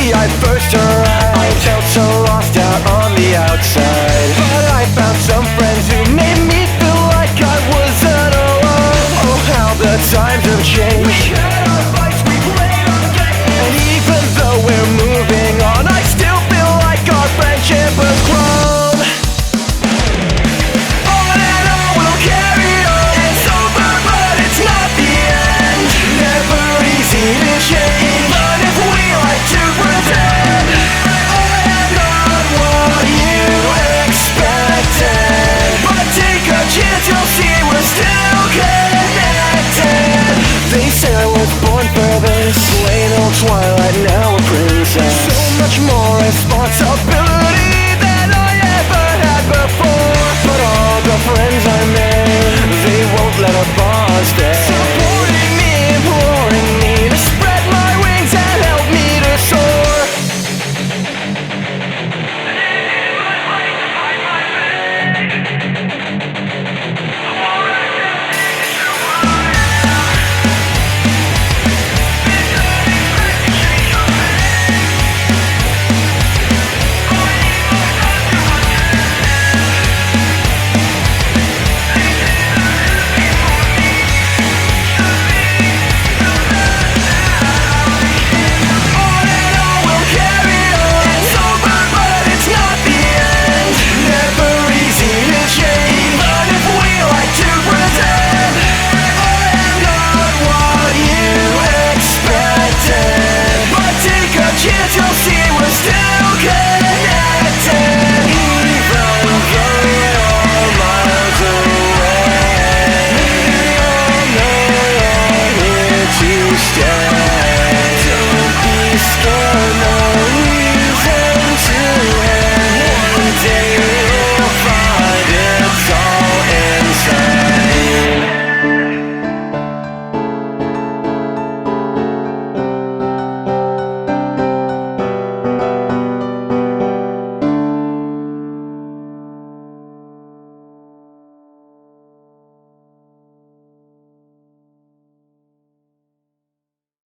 day I first arrived, I felt so lost out on the outside, but I found some friends who made me feel like I wasn't alone. Oh, how the times have changed. We had our fights, we played our games, and even though we're moving on, I still feel like our friendship has grown. On and on we'll carry on. It's over, but it's not the end. Never easy to change, even if we like to pretend. On what you expected, but take a chance, you'll see we're still connected. They say I was born for this, plain old Twilight, now a princess. So much more responsibility than I ever had before, but all the friends I made, they won't let a bond stay.